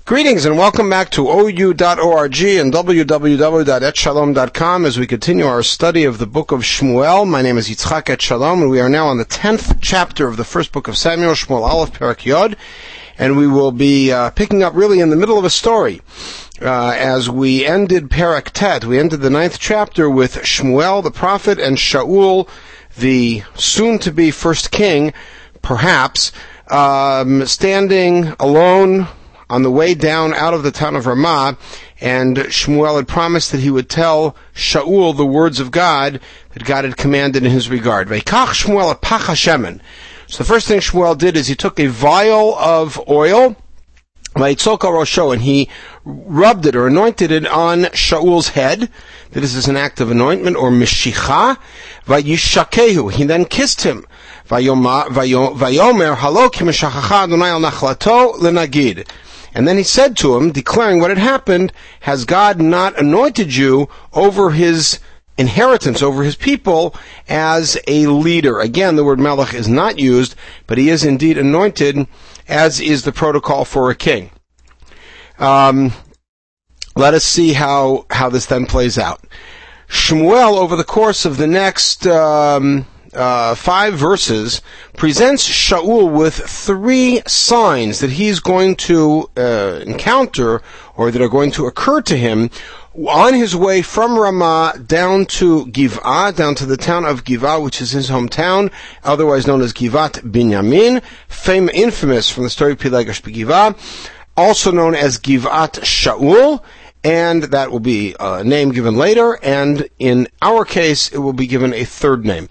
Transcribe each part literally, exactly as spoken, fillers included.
Greetings and welcome back to O U dot org and w w w dot et shalom dot com as we continue our study of the book of Shmuel. My name is Yitzchak Et Shalom, and we are now on the tenth chapter of the first book of Samuel, Shmuel Aleph, Perek Yod, and we will be uh, picking up really in the middle of a story. Uh, as we ended Perek Tet, we ended the ninth chapter with Shmuel the prophet and Shaul, the soon-to-be first king, perhaps, um, standing alone on the way down out of the town of Ramah, and Shmuel had promised that he would tell Shaul the words of God that God had commanded in his regard. Veikach Shmuel a pach hashemen. So the first thing Shmuel did is he took a vial of oil, vaitzok al rosho, and he rubbed it or anointed it on Shaul's head. This is an act of anointment or mishicha. Vayishakehu. He then kissed him. Vayomer halo ki meshachacha Adonai al nachlato lenagid. And then he said to him, declaring what had happened, has God not anointed you over his inheritance, over his people, as a leader? Again, the word melech is not used, but he is indeed anointed, as is the protocol for a king. Um, let us see how, how this then plays out. Shmuel, over the course of the next um, uh, five verses, presents Shaul with three signs that he's going to uh, encounter or that are going to occur to him on his way from Ramah down to Giv'ah, down to the town of Giv'ah, which is his hometown, otherwise known as Givat Binyamin, fame infamous from the story of Pilegesh B'Giv'ah, also known as Givat Shaul, and that will be a name given later, and in our case, it will be given a third name.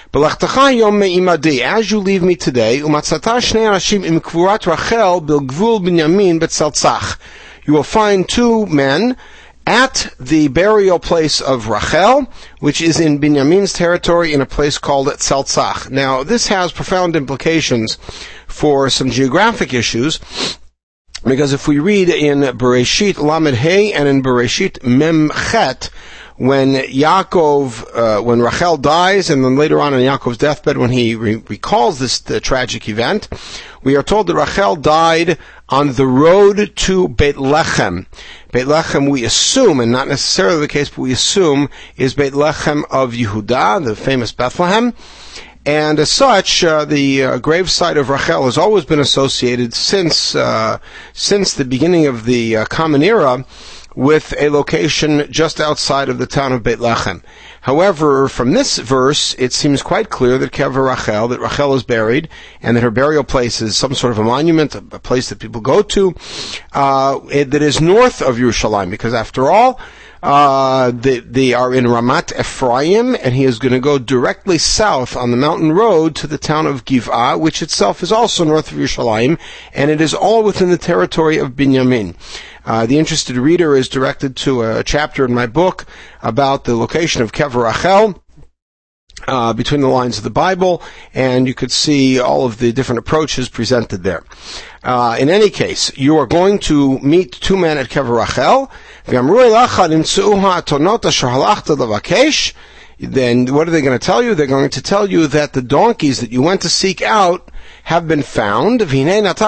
As you leave me today, you will find two men at the burial place of Rachel, which is in Binyamin's territory in a place called Tzeltzach. Now, this has profound implications for some geographic issues, because if we read in Bereshit Lamed Hey and in Bereshit Mem Chet, when Yaakov, uh, when Rachel dies, and then later on in Yaakov's deathbed when he re- recalls this the tragic event, we are told that Rachel died on the road to Beit Lechem. Beit Lechem, we assume, and not necessarily the case, but we assume, is Beit Lechem of Yehudah, the famous Bethlehem. And as such, uh, the uh, gravesite of Rachel has always been associated since uh, since the beginning of the uh, Common Era with a location just outside of the town of Beit Lechem. However, from this verse, it seems quite clear that Kever Rachel, that Rachel is buried, and that her burial place is some sort of a monument, a place that people go to, uh, that is north of Yerushalayim, because after all, Uh, they, they are in Ramat Ephraim, and he is going to go directly south on the mountain road to the town of Giv'ah, which itself is also north of Yerushalayim, and it is all within the territory of Binyamin. Uh, the interested reader is directed to a chapter in my book about the location of Kever Rachel, Uh, between the lines of the Bible, and you could see all of the different approaches presented there. Uh, in any case, you are going to meet two men at Kever Rachel. Then what are they going to tell you? They're going to tell you that the donkeys that you went to seek out have been found. And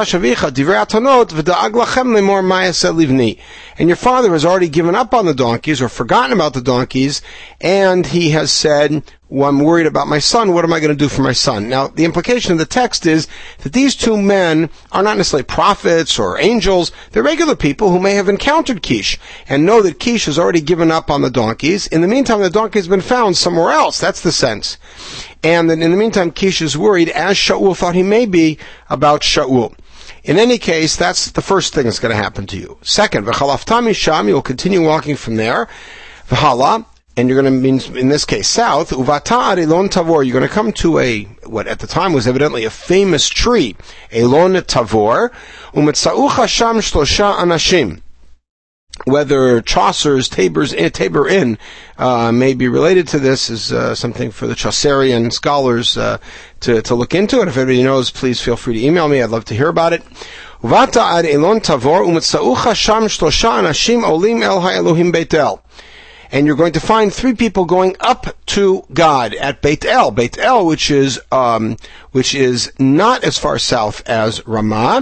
your father has already given up on the donkeys or forgotten about the donkeys, and he has said, well, I'm worried about my son. What am I going to do for my son? Now, the implication of the text is that these two men are not necessarily prophets or angels. They're regular people who may have encountered Kish and know that Kish has already given up on the donkeys. In the meantime, the donkey has been found somewhere else. That's the sense. And then in the meantime, Kish is worried, as Shaul thought he may be, about Shaul. In any case, that's the first thing that's going to happen to you. Second, v'chalafta misham, you will continue walking from there. V'hala, and you're going to mean, in this case, south. Uvata Elon Tavor, you're going to come to a, what at the time was evidently a famous tree, Elon Tavor. Umetzaucha sham shlosha anashim. Whether Chaucer's Tabor's, Tabor Inn uh, may be related to this is uh, something for the Chaucerian scholars uh, to, to look into. And if anybody knows, please feel free to email me. I'd love to hear about it. Uvata ad Elon Tavor umetzaucha sham shlosha anashim olim el ha'elohim Beit El. And you're going to find three people going up to God at Beit El. Beit El, which is um, which is not as far south as Ramah,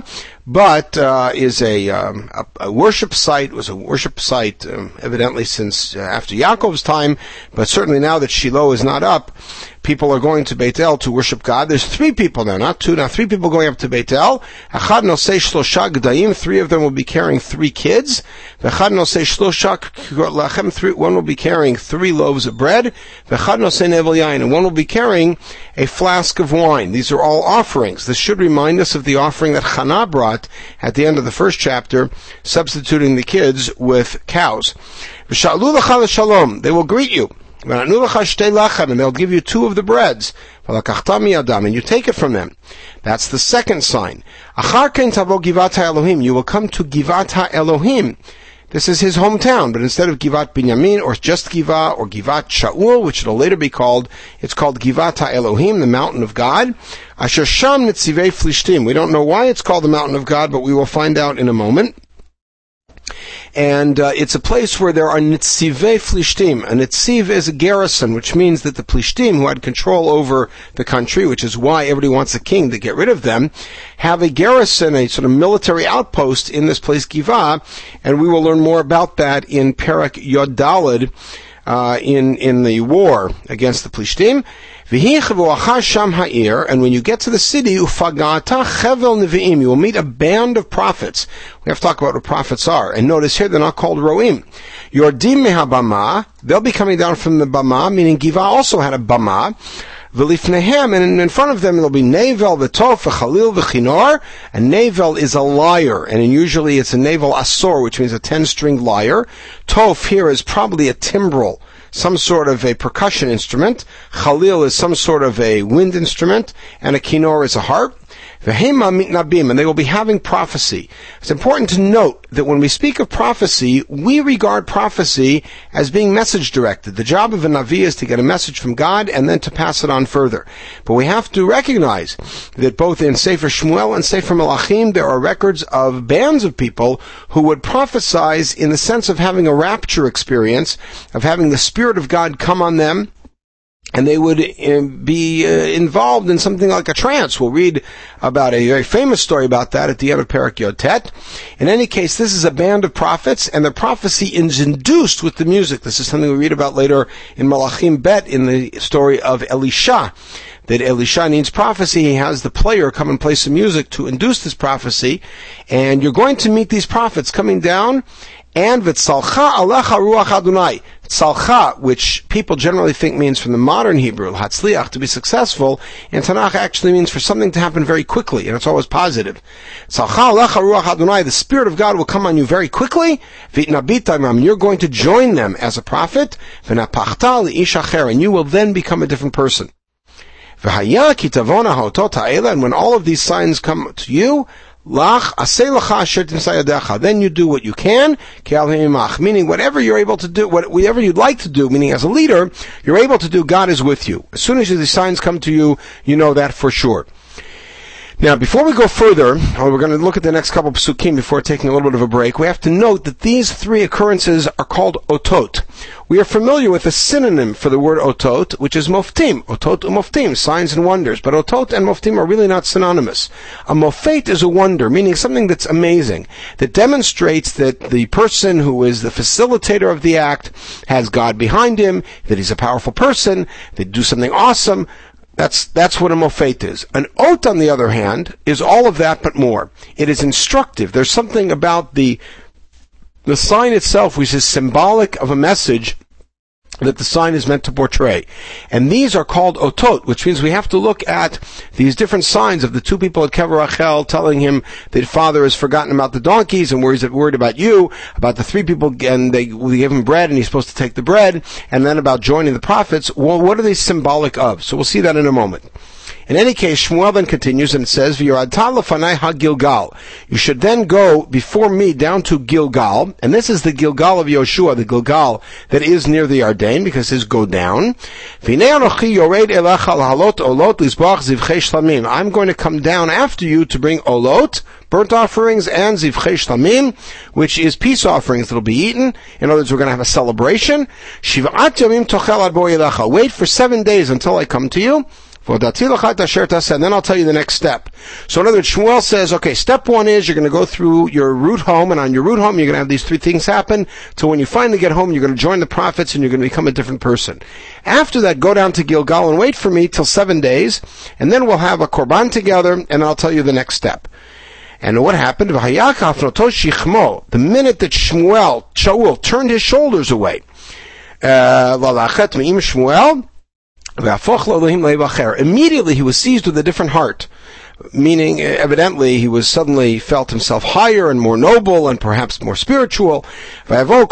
but uh, is a, um, a, a worship site. It was a worship site um, evidently since uh, after Yaakov's time, but certainly now that Shiloh is not up, people are going to Beit El to worship God. There's three people now, not two, now three people going up to Beit El. Echad nosei shlosha gdaim, three of them will be carrying three kids. Echad nosei shlosha lachem, three, one will be carrying three loaves of bread. Echad nosei nevel yain, and one will be carrying a flask of wine. These are all offerings. This should remind us of the offering that Hannah brought at the end of the first chapter, substituting the kids with cows. V'sha'alu lecha l'shalom, they will greet you. And they'll give you two of the breads, and you take it from them. That's the second sign. You will come to Givat Elohim. This is his hometown, but instead of Givat Binyamin, or just Givat, or Givat Shaul, which it'll later be called, it's called Givat Elohim, the mountain of God. Asher Sham Nitzivei Flishtim. We don't know why it's called the mountain of God, but we will find out in a moment. And uh, it's a place where there are nitzivei flishtim. A nitziv is a garrison, which means that the plishtim, who had control over the country, which is why everybody wants a king to get rid of them, have a garrison, a sort of military outpost in this place, Givah, and we will learn more about that in Perek Yod Daled, uh, in in the war against the plishtim. And when you get to the city, you will meet a band of prophets. We have to talk about what prophets are. And notice here, they're not called roim. Yordim mehabama, they'll be coming down from the bama, meaning Givah also had a bama. V'lifnehem, and in front of them there'll be Nevel, V'tof, V'chalil, V'chinor. And Nevel is a lyre, and usually it's a Nevel asor, which means a ten-stringed lyre. Tof here is probably a timbrel, some sort of a percussion instrument. Chalil is some sort of a wind instrument, and a kinor is a harp. V'hema mitnabim, and they will be having prophecy. It's important to note that when we speak of prophecy, we regard prophecy as being message directed. The job of a Navi is to get a message from God and then to pass it on further. But we have to recognize that both in Sefer Shmuel and Sefer Melachim, there are records of bands of people who would prophesize in the sense of having a rapture experience, of having the Spirit of God come on them, and they would uh, be uh, involved in something like a trance. We'll read about a very famous story about that at the end of Perek Yod Tet. In any case, this is a band of prophets, and the prophecy is induced with the music. This is something we read about later in Malachim Bet, in the story of Elisha. That Elisha needs prophecy. He has the player come and play some music to induce this prophecy. And you're going to meet these prophets coming down, and v'tzalcha alecha ruach Adonai. Tzalcha, which people generally think means from the modern Hebrew, hatzliach, to be successful, in Tanakh actually means for something to happen very quickly, and it's always positive. Tzalcha alecha ruach Adonai, the Spirit of God will come on you very quickly, v'itnabit, you're going to join them as a prophet, v'napachta li'ish acher, and you will then become a different person. V'haya ki tavona ha'otot ha'ela, and when all of these signs come to you, Lach aseh lacha asher timsai yadecha. Then you do what you can, meaning whatever you're able to do, whatever you'd like to do, meaning as a leader, you're able to do, God is with you. As soon as these signs come to you, you know that for sure. Now, before we go further, we're going to look at the next couple of psukim before taking a little bit of a break. We have to note that these three occurrences are called otot. We are familiar with a synonym for the word otot, which is moftim. Otot umoftim, signs and wonders. But otot and moftim are really not synonymous. A mofet is a wonder, meaning something that's amazing, that demonstrates that the person who is the facilitator of the act has God behind him, that he's a powerful person, they do something awesome. That's, that's what a mofet is. An ot, on the other hand, is all of that but more. It is instructive. There's something about the, the sign itself which is symbolic of a message that the sign is meant to portray. And these are called otot, which means we have to look at these different signs of the two people at Kever Rachel telling him that father has forgotten about the donkeys and worries worried about you, about the three people, and they, they give him bread and he's supposed to take the bread, and then about joining the prophets. Well, what are they symbolic of? So we'll see that in a moment. In any case, Shmuel then continues and it says, V'yoradta lefanai ha-Gilgal. You should then go before me down to Gilgal, and this is the Gilgal of Yoshua, the Gilgal that is near the Yarden, because it says go down. V'nei anochi yored elecha lahalot olot lizbach zivchei shlamim. I'm going to come down after you to bring olot, burnt offerings, and zivchei shlamim, which is peace offerings that will be eaten. In other words, we're going to have a celebration. Shiv'at yamim tochel ad bo elecha. Wait for seven days until I come to you. and then I'll tell you the next step. So in other words, Shmuel says, okay, step one is you're going to go through your route home, and on your route home you're going to have these three things happen, so when you finally get home you're going to join the prophets and you're going to become a different person. After that, go down to Gilgal and wait for me till seven days, and then we'll have a korban together, and I'll tell you the next step. And what happened? The minute that Shmuel, Shaul, turned his shoulders away, uh, immediately he was seized with a different heart, meaning evidently he was suddenly felt himself higher and more noble and perhaps more spiritual. And now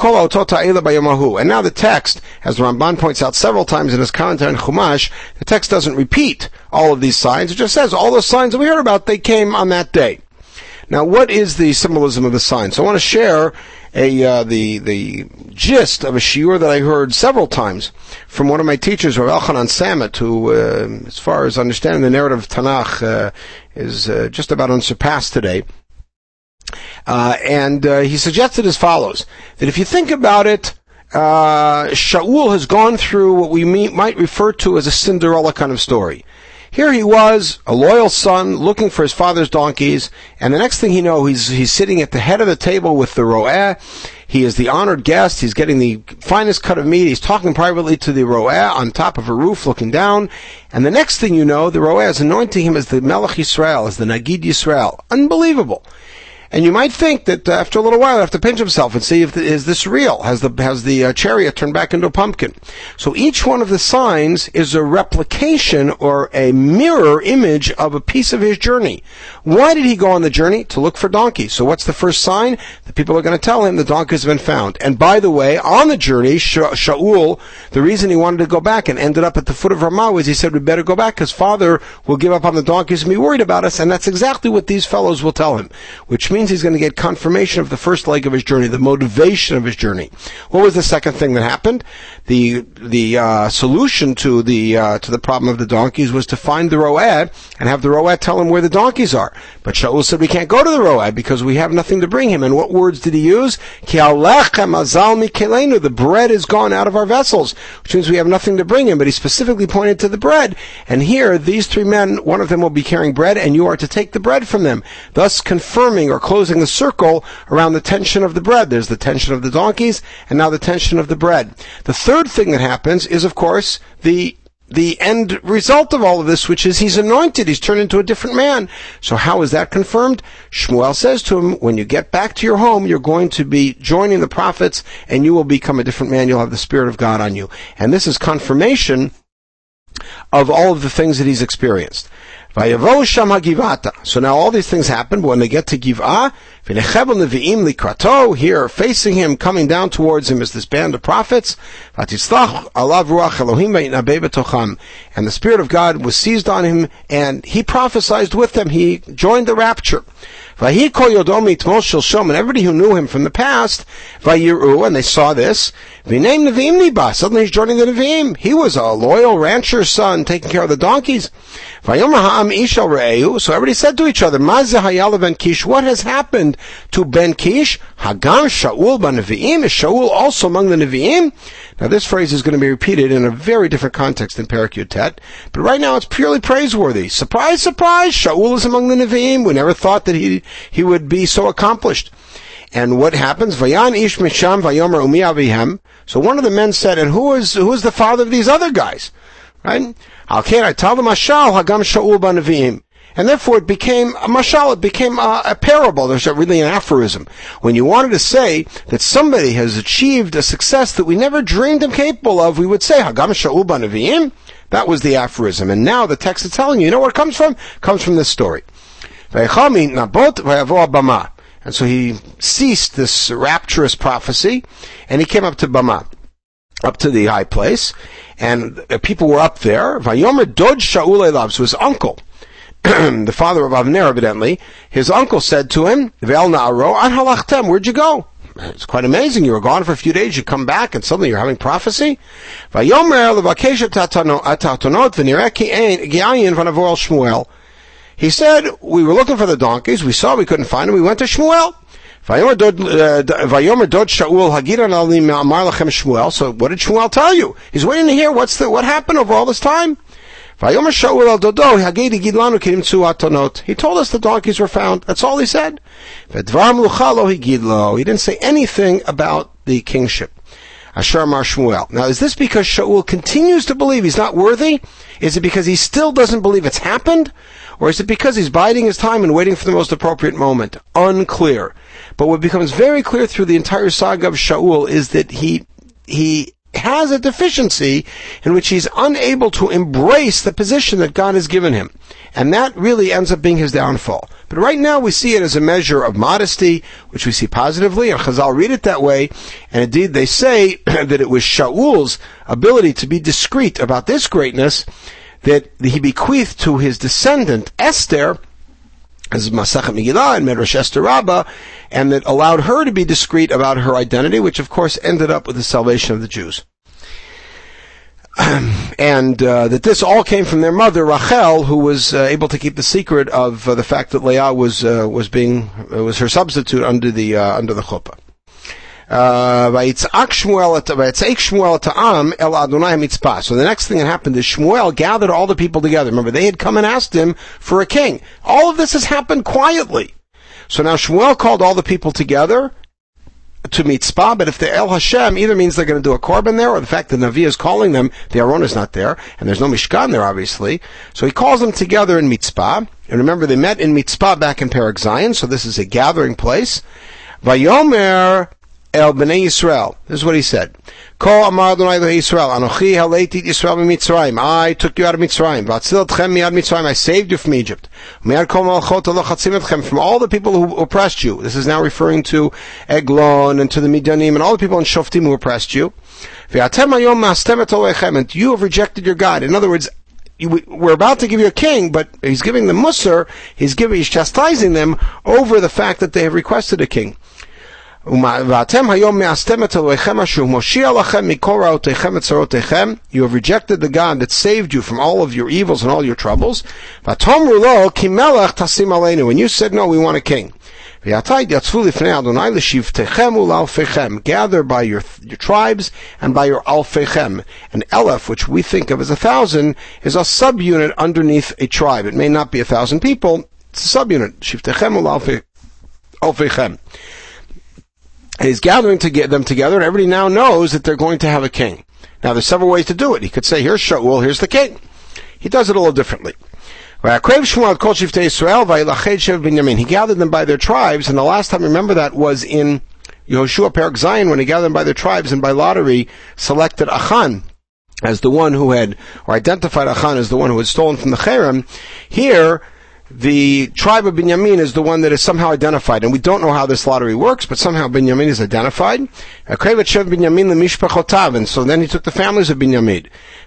the text, as the Ramban points out several times in his commentary on Chumash, the text doesn't repeat all of these signs. It just says all those signs that we heard about, they came on that day. Now, what is the symbolism of the sign? So I want to share a uh, the the gist of a shiur that I heard several times from one of my teachers, Rav Elchanan Samet, who, uh, as far as understanding the narrative of Tanakh, uh, is uh, just about unsurpassed today. Uh, and uh, he suggested as follows, that if you think about it, uh, Shaul has gone through what we mean, might refer to as a Cinderella kind of story. Here he was, a loyal son, looking for his father's donkeys, and the next thing you know, he's he's sitting at the head of the table with the ro'eh. He is the honored guest. He's getting the finest cut of meat. He's talking privately to the ro'eh on top of a roof, looking down. And the next thing you know, the ro'eh is anointing him as the Melech Yisrael, as the Nagid Yisrael. Unbelievable. And you might think that uh, after a little while, I have to pinch himself and see if the, is this real? Has the has the uh, chariot turned back into a pumpkin? So each one of the signs is a replication or a mirror image of a piece of his journey. Why did he go on the journey? To look for donkeys. So what's the first sign? The people are going to tell him the donkeys have been found. And by the way, on the journey, Sha- Shaul, the reason he wanted to go back and ended up at the foot of Ramah was he said, we better go back because father will give up on the donkeys and be worried about us. And that's exactly what these fellows will tell him, which means he's going to get confirmation of the first leg of his journey, the motivation of his journey. What was the second thing that happened? The the uh, solution to the uh, to the problem of the donkeys was to find the ro'eh and have the ro'eh tell him where the donkeys are. But Shaul said, we can't go to the ro'eh because we have nothing to bring him. And what words did he use? Ki alechem azal mikelenu. The bread is gone out of our vessels, which means we have nothing to bring him. But he specifically pointed to the bread. And here, these three men, one of them will be carrying bread, and you are to take the bread from them, thus confirming or closing the circle around the tension of the bread. There's the tension of the donkeys, and now the tension of the bread. The third thing that happens is, of course, the the end result of all of this, which is he's anointed. He's turned into a different man. So how is that confirmed? Shmuel says to him, when you get back to your home, you're going to be joining the prophets, and you will become a different man. You'll have the Spirit of God on you. And this is confirmation of all of the things that he's experienced. So now all these things happen, but when they get to Giv'ah, here facing him, coming down towards him is this band of prophets, and the Spirit of God was seized on him, and he prophesied with them. He joined the rapture. And everybody who knew him from the past, and they saw this, suddenly he's joining the Nevi'im. He was a loyal rancher's son, taking care of the donkeys. So everybody said to each other, what has happened to Ben Kish? Hagam Shaul ben Nevi'im? Is Shaul also among the Nevi'im? Now this phrase is going to be repeated in a very different context in Perek Yutet, but right now it's purely praiseworthy. Surprise, surprise, Shaul is among the Nevi'im. We never thought that he he would be so accomplished. And what happens? Vayan ish misham vayomer umi avihem. So one of the men said, and who is who is the father of these other guys? Right? How can I tell them mashal hagam Shaul ben Nevi'im? And therefore it became a mashal, it became a, a parable. There's a, really an aphorism. When you wanted to say that somebody has achieved a success that we never dreamed him capable of, we would say, Hagam Shaul ben Nevi'im? That was the aphorism. And now the text is telling you, you know where it comes from? It comes from this story. And so he ceased this rapturous prophecy, and he came up to Bama, up to the high place, and people were up there. Vayomer Dod Shaul elav, so his uncle, the father of Avner, evidently, his uncle said to him, Ve'el na'aro, an halachtem, where'd you go? It's quite amazing. You were gone for a few days, you come back, and suddenly you're having prophecy. Vayomer levakesh atatonot v'nireh ki'ayin v'navo el Shmuel. He said, we were looking for the donkeys, we saw we couldn't find them, we went to Shmuel. Vayomer Dod Shaul hagiran ali ma'amar lachem Shmuel. So what did Shmuel tell you? He's waiting to hear what's the, what happened over all this time. Vayomer Shaul el dodo, hagei gid lanu ki nimtzu atonot. He told us the donkeys were found. That's all he said. V'dvar melucha lo higid lo. He didn't say anything about the kingship. Asher Amar Shmuel. Now, is this because Shaul continues to believe he's not worthy? Is it because he still doesn't believe it's happened? Or is it because he's biding his time and waiting for the most appropriate moment? Unclear. But what becomes very clear through the entire saga of Shaul is that he, he has a deficiency in which he's unable to embrace the position that God has given him. And that really ends up being his downfall. But right now we see it as a measure of modesty, which we see positively, and Chazal read it that way. And indeed they say that it was Shaul's ability to be discreet about this greatness that he bequeathed to his descendant Esther, as Masachet Megillah and Medrash Esther Rabbah, and that allowed her to be discreet about her identity, which of course ended up with the salvation of the Jews. and uh, that this all came from their mother Rachel, who was uh, able to keep the secret of uh, the fact that Leah was uh, was being uh, was her substitute under the uh, under the chuppah. Uh, so the next thing that happened is Shmuel gathered all the people together. Remember, they had come and asked him for a king. All of this has happened quietly. So now Shmuel called all the people together to Mitzpah, but if they're El Hashem, either means they're going to do a korban there, or the fact that Navi is calling them, the Aron is not there, and there's no Mishkan there, obviously. So he calls them together in Mitzpah. And remember, they met in Mitzpah back in Perek Zion, so this is a gathering place. Vayomer El Bnei Yisrael. This is what he said. Ko Amar Adonai Elohei Yisrael, Anochi haleiti Yisrael b'Mitzrayim. I took you out of Mitzrayim. V'atzil etchem miad Mitzrayim. I saved you from Egypt. Miad kol malchot alochatzim etchem. From all the people who oppressed you. This is now referring to Eglon and to the Midianim and all the people in Shoftim who oppressed you. V'atem hayom ma'astem et Elohechem. And you have rejected your God. In other words, You, we're about to give you a king, but he's giving them musar, he's giving, he's chastising them over the fact that they have requested a king. You have rejected the God that saved you from all of your evils and all your troubles. When you said, no, we want a king. Gather by your, your tribes and by your alfechem. An elef, which we think of as a thousand, is a subunit underneath a tribe. It may not be a thousand people, it's a subunit. Shiftechem ul alfechem. And he's gathering to get them together, and everybody now knows that they're going to have a king. Now, there's several ways to do it. He could say, here's Shaul, here's the king. He does it a little differently. He gathered them by their tribes, and the last time, remember that, was in Yehoshua Perek Zion, when he gathered them by their tribes, and by lottery selected Achan as the one who had, or identified Achan as the one who had stolen from the Cherem. Here, the tribe of Binyamin is the one that is somehow identified, and we don't know how this lottery works, but somehow Binyamin is identified. And so then he took the families of Binyamin.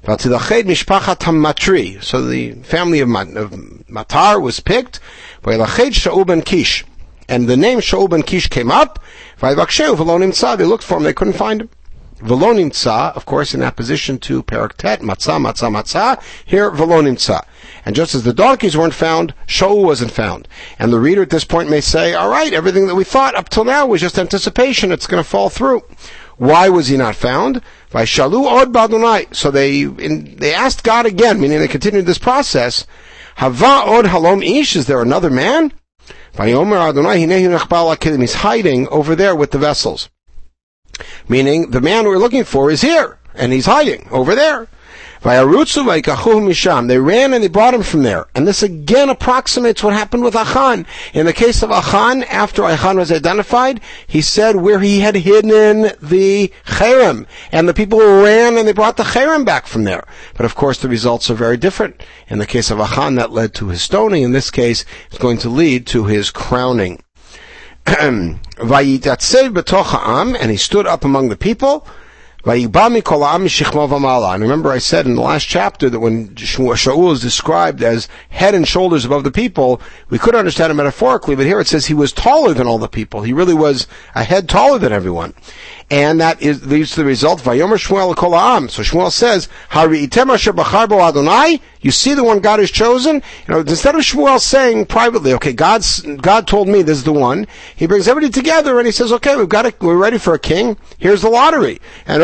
So the family of Matar was picked. And the name Shaul ben Kish came up. They looked for him, they couldn't find him. V'lo nimtza, of course, in opposition to Perek Tet, matzah, matzah, matzah. Here, v'lo nimtza. And just as the donkeys weren't found, Shaul wasn't found. And the reader at this point may say, all right, everything that we thought up till now was just anticipation. It's going to fall through. Why was he not found? V'shalu od b'Adonai. So they in, they asked God again, meaning they continued this process. Hava od halom ish. Is there another man? V'yomer Adonai hinehu nechbal hakelim. He's hiding over there with the vessels. Meaning, the man we're looking for is here, and he's hiding over there. They ran and they brought him from there. And this again approximates what happened with Achan. In the case of Achan, after Achan was identified, he said where he had hidden the Cherem. And the people ran and they brought the Cherem back from there. But of course the results are very different. In the case of Achan, that led to his stoning. In this case, it's going to lead to his crowning. And he stood up among the people. And remember I said in the last chapter that when Shaul is described as head and shoulders above the people, we could understand it metaphorically, but here it says he was taller than all the people. He really was a head taller than everyone. And that is, leads to the result, Vayomer Shmuel kol ha'am. So Shmuel says, Hari'item asher bachar bo Adonai, you see the one God has chosen? You know, instead of Shmuel saying privately, okay, God's, God told me this is the one, he brings everybody together and he says, okay, we've got a, we're ready for a king, here's the lottery. And oh,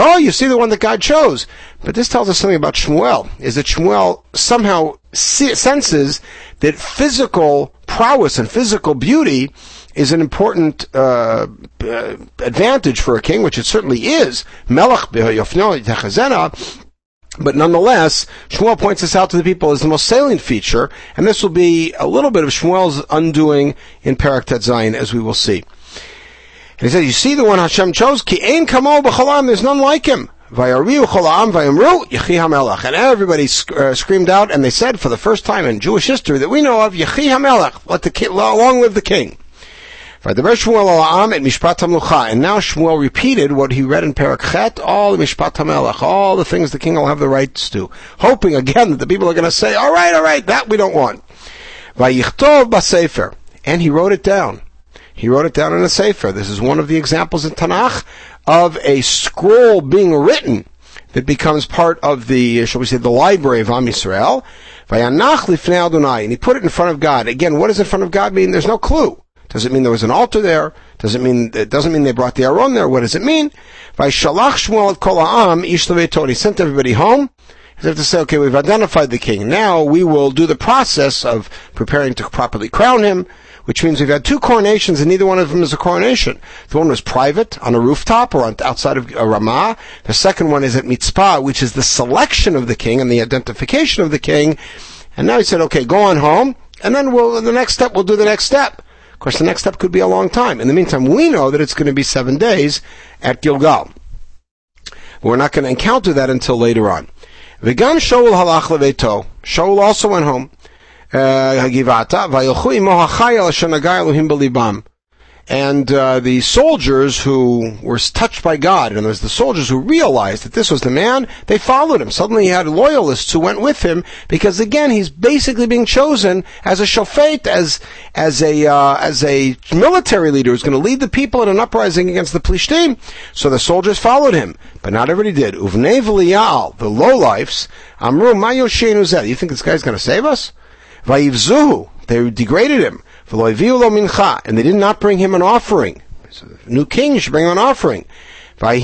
oh, you see the one that God chose. But this tells us something about Shmuel, is that Shmuel somehow senses that physical prowess and physical beauty is an important uh, uh, advantage for a king, which it certainly is. Melech b'yofno techazena. But nonetheless, Shmuel points this out to the people as the most salient feature, and this will be a little bit of Shmuel's undoing in Perek Tet Zayin, as we will see. And he says, you see the one Hashem chose, ki ein kamo b'cholam, there's none like him. Vayariu cholam vayamru Yechi HaMelech. And everybody sc- uh, screamed out, and they said for the first time in Jewish history that we know of, Yechi HaMelech, let the ki- long live the king. And now Shmuel repeated what he read in Perek Chet, all the Mishpat HaMelech, all the things the king will have the rights to, hoping again that the people are going to say, all right, all right, that we don't want. Vayichtov b'sefer, and he wrote it down. He wrote it down in a sefer. This is one of the examples in Tanakh of a scroll being written that becomes part of the, shall we say, the library of Am Yisrael. Vayanach lifnei Adonai, and he put it in front of God. Again, what does in front of God mean? There's no clue. Does it mean there was an altar there? Does it mean, it doesn't mean they brought the Aron there? What does it mean? Vayshalach Shmuel et kol ha'am ish leveito. He sent everybody home. He have to say, okay, we've identified the king. Now we will do the process of preparing to properly crown him, which means we've had two coronations and neither one of them is a coronation. The one was private, on a rooftop or on, outside of Ramah. The second one is at Mitzpah, which is the selection of the king and the identification of the king. And now he said, okay, go on home, and then we'll, the next step, we'll do the next step. Of course, the next step could be a long time. In the meantime, we know that it's going to be seven days at Gilgal. We're not going to encounter that until later on. V'gam Shaul halach leveito. Shaul also went home. Hagivata vayilchu imo hachayil asher nagai Elohim b'libam. And uh, the soldiers who were touched by God, and there's the soldiers who realized that this was the man, they followed him. Suddenly he had loyalists who went with him, because again, he's basically being chosen as a shofet, as as a uh, as a military leader who's going to lead the people in an uprising against the Plishtim. So the soldiers followed him, but not everybody did. Uvnei v'liyal, the lowlifes, amru ma yoshenu zeh. You think this guy's going to save us? Vayivzuhu, they degraded him. And they did not bring him an offering. So the new king should bring him an offering. And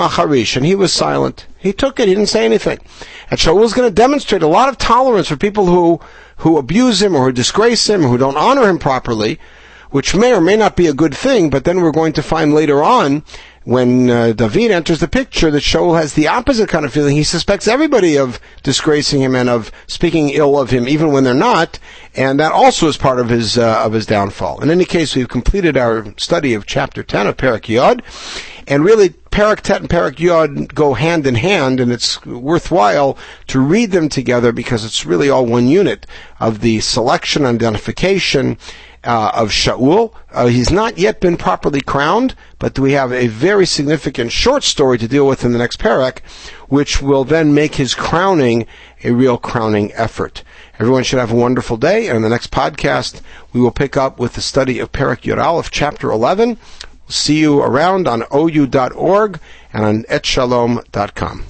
he was silent. He took it. He didn't say anything. And Shaul is going to demonstrate a lot of tolerance for people who, who abuse him or who disgrace him or who don't honor him properly, which may or may not be a good thing, but then we're going to find later on when uh, David enters the picture that Shaul has the opposite kind of feeling. He suspects everybody of disgracing him and of speaking ill of him, even when they're not, and that also is part of his uh, of his downfall. In any case, we've completed our study of chapter ten of Perek Yod, and really Perek Tet and Perek Yod go hand in hand, and it's worthwhile to read them together because it's really all one unit of the selection and identification Uh, of Shaul. Uh, he's not yet been properly crowned, but we have a very significant short story to deal with in the next parak, which will then make his crowning a real crowning effort. Everyone should have a wonderful day, and in the next podcast, we will pick up with the study of Perek Yud Aleph, chapter eleven. We'll see you around on O U dot org and on et shalom dot com.